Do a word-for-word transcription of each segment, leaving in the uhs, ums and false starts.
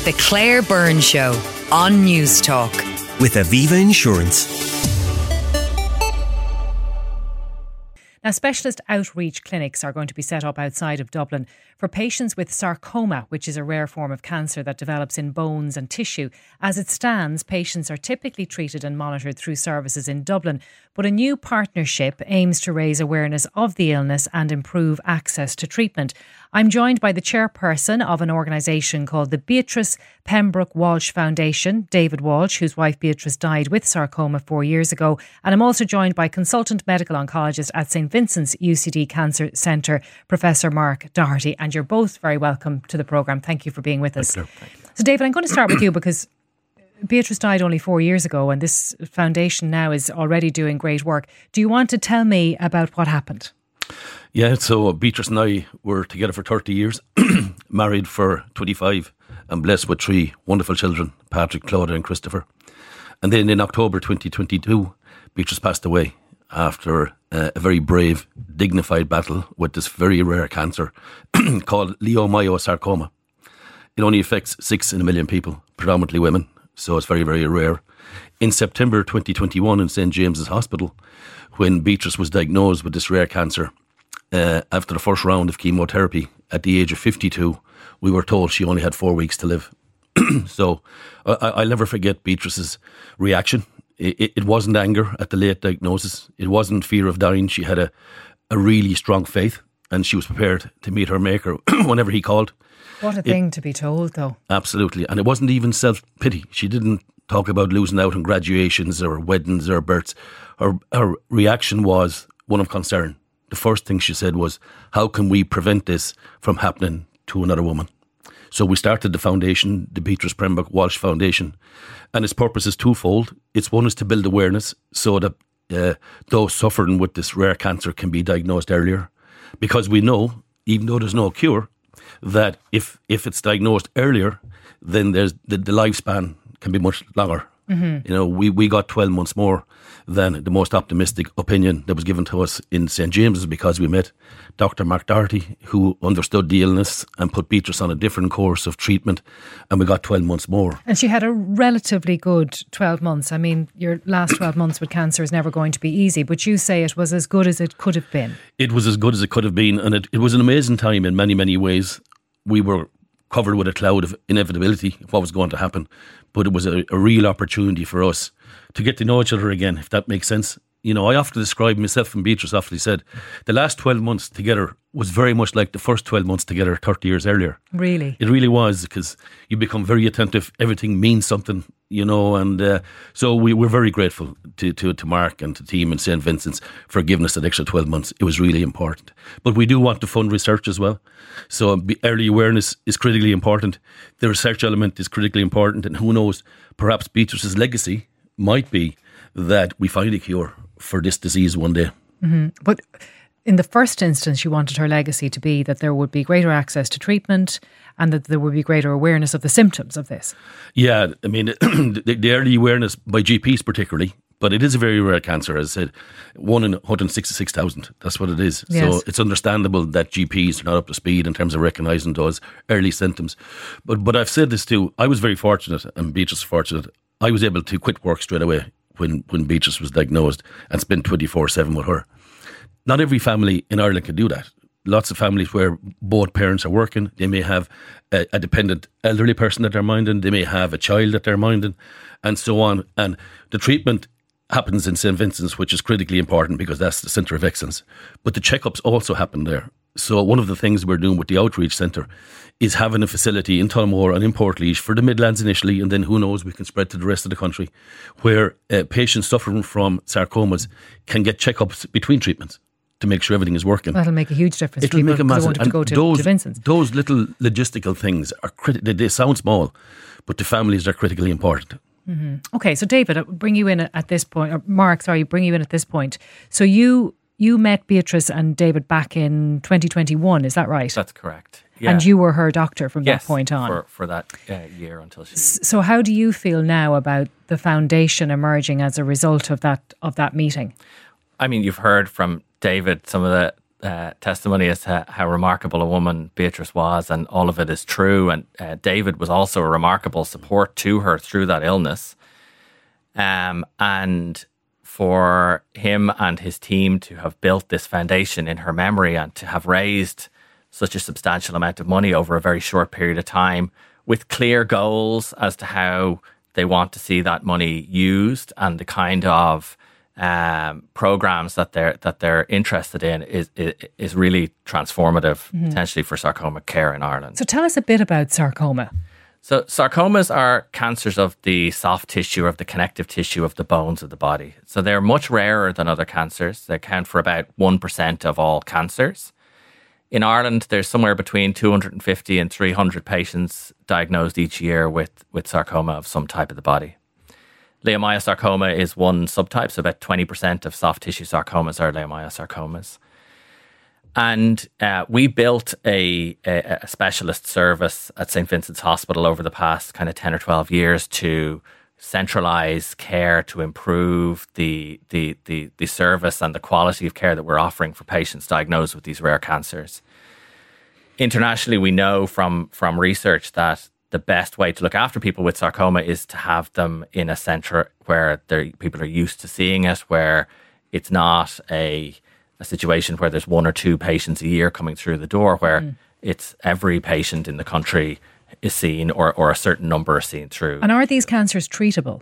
The Claire Byrne Show on News Talk. With Aviva Insurance. Now, specialist outreach clinics are going to be set up outside of Dublin for patients with sarcoma, which is a rare form of cancer that develops in bones and tissue. As it stands, patients are typically treated and monitored through services in Dublin, but a new partnership aims to raise awareness of the illness and improve access to treatment. I'm joined by the chairperson of an organisation called the Beatrice Pembroke Walsh Foundation, David Walsh, whose wife Beatrice died with sarcoma four years ago. And I'm also joined by consultant medical oncologist at St Vincent's U C D Cancer Centre, Professor Mark Doherty. And you're both very welcome to the programme. Thank you for being with us. Thank you. So, David, I'm going to start with you because Beatrice died only four years ago and this foundation now is already doing great work. Do you want to tell me about what happened? Yeah, so Beatrice and I were together for thirty years, married for twenty-five and blessed with three wonderful children, Patrick, Claudia and Christopher. And then in October twenty twenty-two, Beatrice passed away after uh, a very brave, dignified battle with this very rare cancer called leiomyosarcoma. It only affects six in a million people, predominantly women, so it's very, very rare. In September twenty twenty-one in Saint James's Hospital, when Beatrice was diagnosed with this rare cancer, uh, after the first round of chemotherapy at the age of fifty-two, we were told she only had four weeks to live. So I, I'll never forget Beatrice's reaction. It, it wasn't anger at the late diagnosis. It wasn't fear of dying. She had a, a really strong faith and she was prepared to meet her maker whenever he called. What a it, thing to be told, though. Absolutely. And it wasn't even self-pity. She didn't talk about losing out on graduations or weddings or births. Her, her reaction was one of concern. The first thing she said was, how can we prevent this from happening to another woman? So we started the foundation, the Beatrice Pembroke Walsh Foundation, and its purpose is twofold. It's one is to build awareness so that uh, those suffering with this rare cancer can be diagnosed earlier. Because we know, even though there's no cure, that if if it's diagnosed earlier, then there's the, the lifespan can be much longer. Mm-hmm. You know, we, we got twelve months more than the most optimistic opinion that was given to us in Saint James's because we met Doctor Mark Doherty, who understood the illness and put Beatrice on a different course of treatment, and we got twelve months more. And she had a relatively good twelve months. I mean, your last twelve months with cancer is never going to be easy, but you say it was as good as it could have been. It was as good as it could have been, and it, it was an amazing time in many, many ways. We were covered with a cloud of inevitability of what was going to happen, but it was a, a real opportunity for us to get to know each other again, if that makes sense. You know, I often describe myself and Beatrice often said the last twelve months together was very much like the first twelve months together thirty years earlier. Really? It really was, because you become very attentive. Everything means something, you know, and uh, so we were very grateful to, to, to Mark and to the team in Saint Vincent's for giving us that extra twelve months. It was really important. But we do want to fund research as well. So early awareness is critically important. The research element is critically important. And who knows, perhaps Beatrice's legacy might be that we find a cure for this disease one day. Mm-hmm. But in the first instance, you wanted her legacy to be that there would be greater access to treatment and that there would be greater awareness of the symptoms of this. Yeah, I mean, the, the early awareness by G Ps particularly, but it is a very rare cancer, as I said, one in one hundred sixty-six thousand. That's what it is. Yes. So it's understandable that G Ps are not up to speed in terms of recognising those early symptoms. But but I've said this too, I was very fortunate, and Beatrice was fortunate. I was able to quit work straight away when, when Beatrice was diagnosed and spend twenty-four seven with her. Not every family in Ireland can do that. Lots of families where both parents are working, they may have a, a dependent elderly person that they're minding, they may have a child that they're minding, and so on. And the treatment happens in Saint Vincent's, which is critically important because that's the centre of excellence. But the checkups also happen there. So one of the things we're doing with the Outreach Centre is having a facility in Tullamore and in Portlaoise for the Midlands initially, and then who knows, we can spread to the rest of the country, where uh, patients suffering from sarcomas can get checkups between treatments to make sure everything is working. That'll make a huge difference. It will make a massive difference. To go to, those, to Vincent's. Those little logistical things are criti- they, they sound small, but the families are critically important. Mm-hmm. Okay, so David, I'll bring you in at this point, or Mark, sorry, bring you in at this point. So you you met Beatrice and David back in twenty twenty-one, is that right? That's correct. Yeah. And you were her doctor from yes, that point on? for, for that uh, year until she... So how do you feel now about the foundation emerging as a result of that of that meeting? I mean, you've heard from David some of the uh, testimony as to how remarkable a woman Beatrice was, and all of it is true. And uh, David was also a remarkable support to her through that illness. Um, and for him and his team to have built this foundation in her memory and to have raised such a substantial amount of money over a very short period of time with clear goals as to how they want to see that money used and the kind of um, programs that they're that they're interested in is is, is really transformative, mm-hmm. potentially for sarcoma care in Ireland. So tell us a bit about sarcoma. So sarcomas are cancers of the soft tissue, of the connective tissue of the bones of the body. So they're much rarer than other cancers. They account for about one percent of all cancers. In Ireland, there's somewhere between two hundred fifty and three hundred patients diagnosed each year with, with sarcoma of some type of the body. Leiomyosarcoma is one subtype, so about twenty percent of soft tissue sarcomas are leiomyosarcomas. And uh, we built a, a, a specialist service at Saint Vincent's Hospital over the past kind of ten or twelve years to centralise care, to improve the, the the the service and the quality of care that we're offering for patients diagnosed with these rare cancers. Internationally, we know from, from research that the best way to look after people with sarcoma is to have them in a centre where people are used to seeing it, where it's not a a situation where there's one or two patients a year coming through the door, where mm. it's every patient in the country is seen, or, or a certain number are seen through. And are these cancers treatable?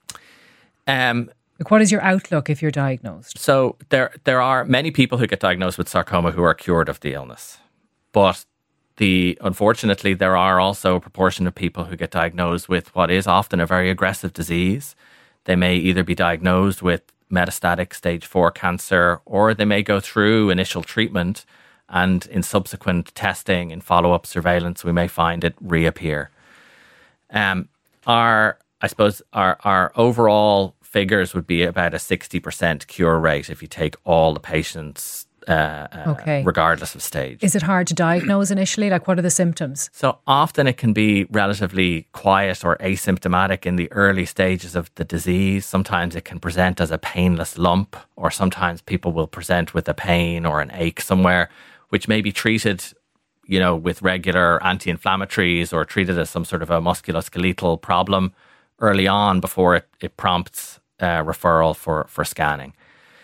Um, like what is your outlook if you're diagnosed? So there there are many people who get diagnosed with sarcoma who are cured of the illness. But the unfortunately, there are also a proportion of people who get diagnosed with what is often a very aggressive disease. They may either be diagnosed with metastatic stage four cancer, or they may go through initial treatment and in subsequent testing and follow-up surveillance, we may find it reappear. Um, our, I suppose, our, our overall figures would be about a sixty percent cure rate if you take all the patients, uh, okay. uh, regardless of stage. Is it hard to diagnose initially? Like, what are the symptoms? So often it can be relatively quiet or asymptomatic in the early stages of the disease. Sometimes it can present as a painless lump, or sometimes people will present with a pain or an ache somewhere, which may be treated, you know, with regular anti-inflammatories or treated as some sort of a musculoskeletal problem early on before it, it prompts uh, referral for, for scanning.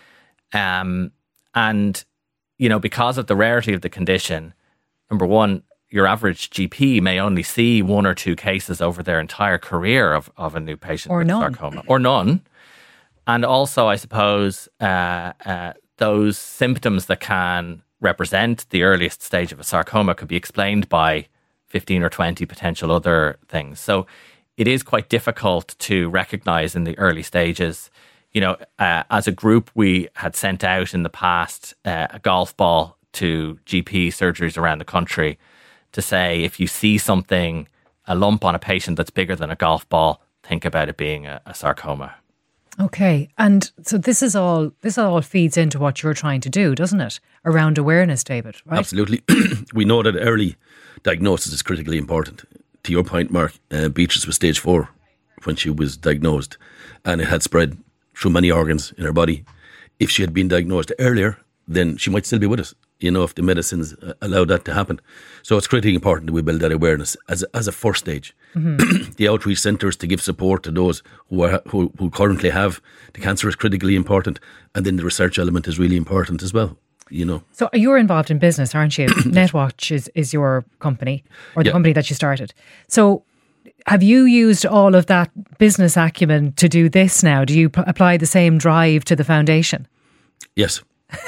Um, and, you know, because of the rarity of the condition, number one, your average G P may only see one or two cases over their entire career of, of a new patient or with none. sarcoma. Or none. And also, I suppose, uh, uh, those symptoms that can represent the earliest stage of a sarcoma could be explained by fifteen or twenty potential other things. So it is quite difficult to recognize in the early stages. You know, uh, as a group, we had sent out in the past uh, a golf ball to G P surgeries around the country to say, if you see something, a lump on a patient that's bigger than a golf ball, think about it being a, a sarcoma. Okay, and so this is all this all feeds into what you're trying to do, doesn't it? Around awareness, David, right? Absolutely. We know that early diagnosis is critically important. To your point, Mark, uh, Beatrice was stage four when she was diagnosed, and it had spread through many organs in her body. If she had been diagnosed earlier, then she might still be with us, you know, if the medicines uh, allow that to happen. So it's critically important that we build that awareness as a, as a first stage. Mm-hmm. The outreach centres to give support to those who are who, who currently have the cancer is critically important, and then the research element is really important as well. You know. So you're involved in business, aren't you? Netwatch is, is your company, or the yeah. company that you started. So have you used all of that business acumen to do this now? Do you p- apply the same drive to the foundation? Yes.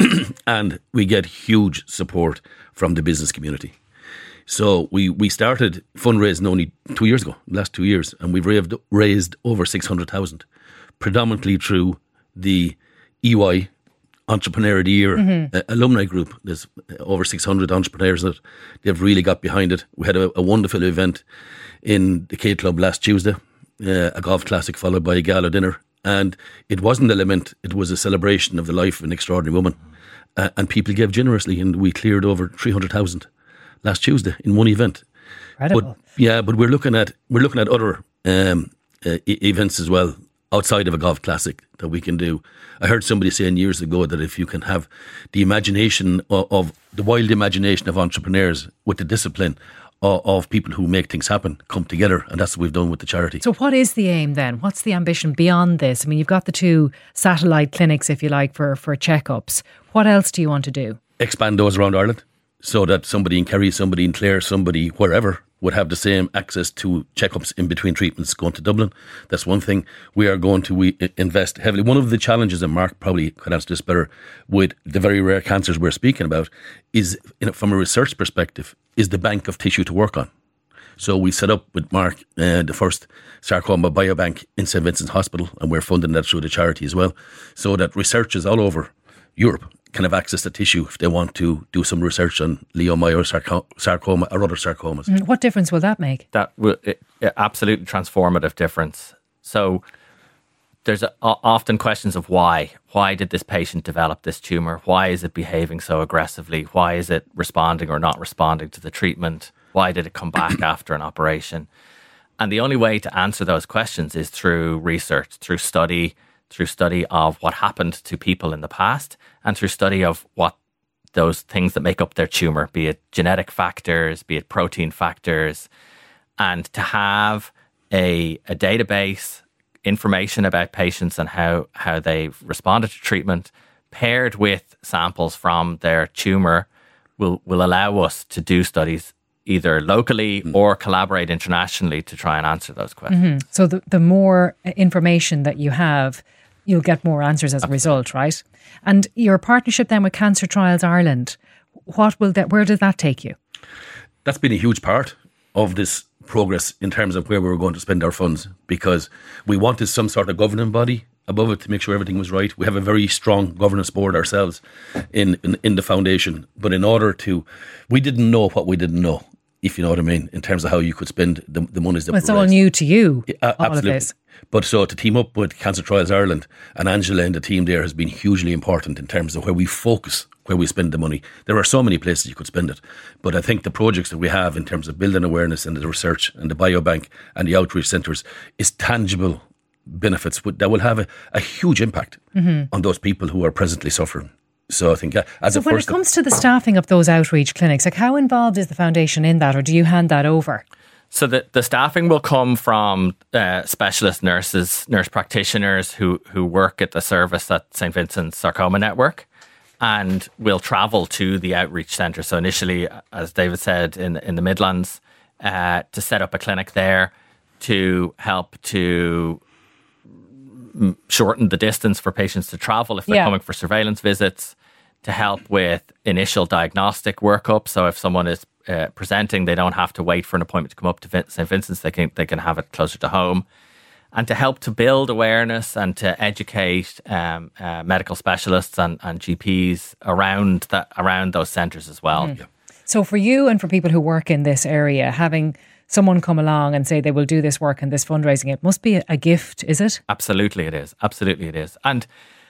And we get huge support from the business community. So we, we started fundraising only two years ago, last two years, and we've raised, raised over six hundred thousand, predominantly through the E Y Entrepreneur of the Year mm-hmm. uh, alumni group. There's over six hundred entrepreneurs that they've really got behind it. We had a, a wonderful event in the K Club last Tuesday, uh, a golf classic followed by a gala dinner. And it wasn't a lament, it was a celebration of the life of an extraordinary woman. Uh, and people gave generously, and we cleared over three hundred thousand last Tuesday in one event. Incredible. But, yeah, but we're looking at we're looking at other um, uh, e- events as well. outside of a golf classic that we can do. I heard somebody saying years ago that if you can have the imagination of, of the wild imagination of entrepreneurs with the discipline of, of people who make things happen come together, and that's what we've done with the charity. So what is the aim then? What's the ambition beyond this? I mean, you've got the two satellite clinics, if you like, for, for checkups. What else do you want to do? Expand those around Ireland so that somebody in Kerry, somebody in Clare, somebody wherever would have the same access to checkups in between treatments going to Dublin. That's one thing. We are going to we invest heavily. One of the challenges, and Mark probably could answer this better, with the very rare cancers we're speaking about, is, you know, from a research perspective, is the bank of tissue to work on. So we set up with Mark uh, the first sarcoma biobank in Saint Vincent's Hospital, and we're funding that through the charity as well, so that researchers all over Europe can have access to tissue if they want to do some research on leiomyosarcoma or other sarcomas. Mm, what difference will that make? That will it, it, absolutely transformative difference. So there's a, often questions of why. Why did this patient develop this tumour? Why is it behaving so aggressively? Why is it responding or not responding to the treatment? Why did it come back after an operation? And the only way to answer those questions is through research, through study, through study of what happened to people in the past, and through study of what those things that make up their tumour, be it genetic factors, be it protein factors, and to have a, a database, information about patients and how, how they've responded to treatment, paired with samples from their tumour, will, will allow us to do studies either locally mm. or collaborate internationally to try and answer those questions. Mm-hmm. So the, the more information that you have, you'll get more answers as a result, right? And your partnership then with Cancer Trials Ireland, what will that? Where does that take you? That's been a huge part of this progress in terms of where we were going to spend our funds, because we wanted some sort of governing body above it to make sure everything was right. We have a very strong governance board ourselves in, in, in the foundation, but in order to, we didn't know what we didn't know, if you know what I mean, in terms of how you could spend the, the monies that well, it's were all raised. new to you, Yeah, uh, all absolutely. of this. But so to team up with Cancer Trials Ireland and Angela and the team there has been hugely important in terms of where we focus, where we spend the money. There are so many places you could spend it. But I think the projects that we have in terms of building awareness and the research and the biobank and the outreach centres is tangible benefits that will have a, a huge impact mm-hmm. on those people who are presently suffering. So I think uh, as so a when first it comes to the staffing of those outreach clinics, like how involved is the foundation in that, or do you hand that over? So the, the staffing will come from uh, specialist nurses, nurse practitioners who, who work at the service at Saint Vincent's Sarcoma Network, and will travel to the outreach centre. So initially, as David said, in, in the Midlands, uh, to set up a clinic there to help to shorten the distance for patients to travel if they're yeah. coming for surveillance visits, to help with initial diagnostic workup. So if someone is uh, presenting, they don't have to wait for an appointment to come up to Saint Vincent's. They can they can have it closer to home, and to help to build awareness and to educate um, uh, medical specialists and, and G Ps around that around those centres as well. Mm. Yeah. So for you and for people who work in this area, having someone come along and say they will do this work and this fundraising, it must be a, a gift, is it? Absolutely, it is. Absolutely, it is. And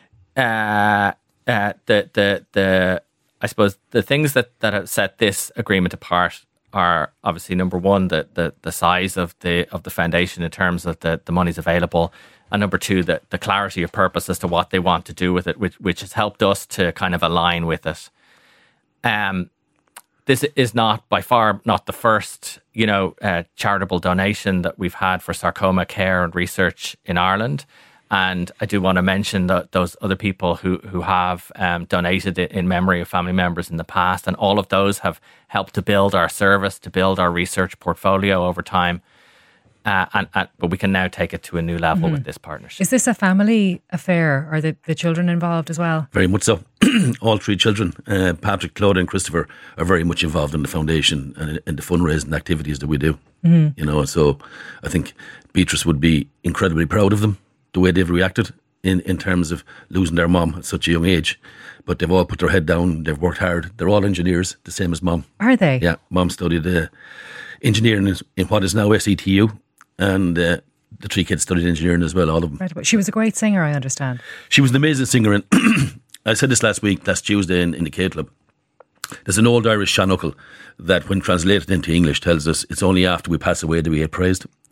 uh, uh, the the the I suppose the things that, that have set this agreement apart are obviously, number one, the the, the size of the of the foundation in terms of the, the monies available, and number two, the, the clarity of purpose as to what they want to do with it, which which has helped us to kind of align with it. Um. This is not, by far, not the first, you know, uh, charitable donation that we've had for sarcoma care and research in Ireland. And I do want to mention that those other people who, who have um, donated it in memory of family members in the past. And all of those have helped to build our service, to build our research portfolio over time. Uh, and, and but we can now take it to a new level mm-hmm. with this partnership. Is this a family affair? Are the, the children involved as well? Very much so. All three children, uh, Patrick, Claudia and Christopher, are very much involved in the foundation and in the fundraising activities that we do. Mm-hmm. You know, so I think Beatrice would be incredibly proud of them, the way they've reacted in, in terms of losing their mum at such a young age. But they've all put their head down, they've worked hard. They're all engineers, the same as mum. Are they? Yeah, mum studied uh, engineering in what is now S E T U. And uh, the three kids studied engineering as well, all of them. Right, but she was a great singer, I understand. She was an amazing singer. And I said this last week, last Tuesday in, in the K Club. There's an old Irish seannuckle that, when translated into English, tells us it's only after we pass away that we get praised.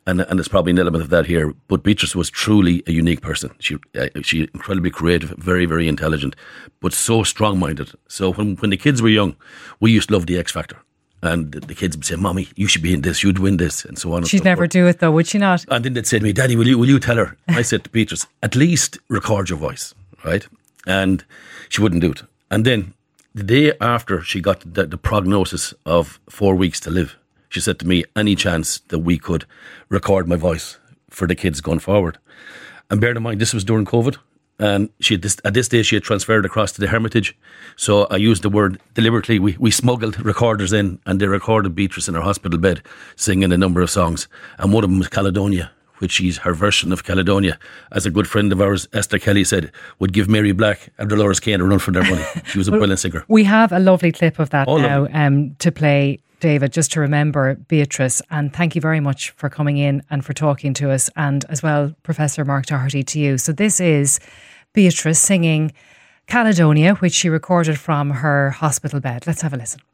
and and there's probably an element of that here. But Beatrice was truly a unique person. She uh, she incredibly creative, very very intelligent, but so strong-minded. So when when the kids were young, we used to love the X Factor. And the kids would say, "Mommy, you should be in this, you'd win this," and so on. She'd and so never forth. do it though, would she not? And then they'd say to me, "Daddy, will you will you tell her?" I said to Beatrice, "At least record your voice, right?" And she wouldn't do it. And then the day after she got the, the prognosis of four weeks to live, she said to me, "Any chance that we could record my voice for the kids going forward?" And bear in mind, this was during COVID. And she had this, at this stage, she had transferred across to the Hermitage. So I used the word deliberately. We, we smuggled recorders in, and they recorded Beatrice in her hospital bed singing a number of songs. And one of them was Caledonia, which is her version of Caledonia. As a good friend of ours, Esther Kelly, said, would give Mary Black and Dolores Kane a run for their money. She was a brilliant singer. We have a lovely clip of that Oh, now um, to play, David, just to remember Beatrice. And thank you very much for coming in and for talking to us. And as well, Professor Mark Doherty, to you. So this is Beatrice singing Caledonia, which she recorded from her hospital bed. Let's have a listen.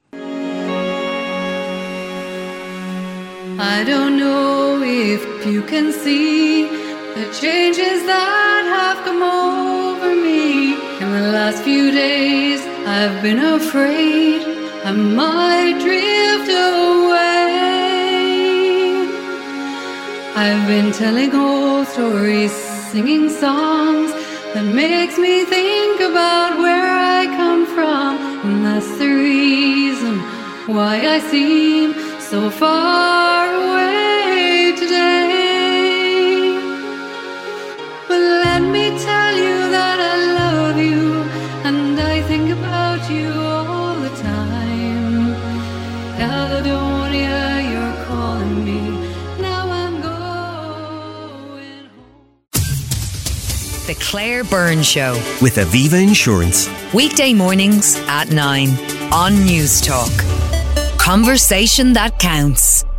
I don't know if you can see the changes that have come over me. In the last few days I've been afraid I might drift away. I've been telling old stories, singing songs that makes me think about where I come from. And that's the reason why I seem so far away today. But let me tell you that I love you, and I think about you all the time. Caledonia, you're calling me. Now I'm going home. The Claire Byrne Show. With Aviva Insurance. Weekday mornings at nine on News Talk. Conversation that counts.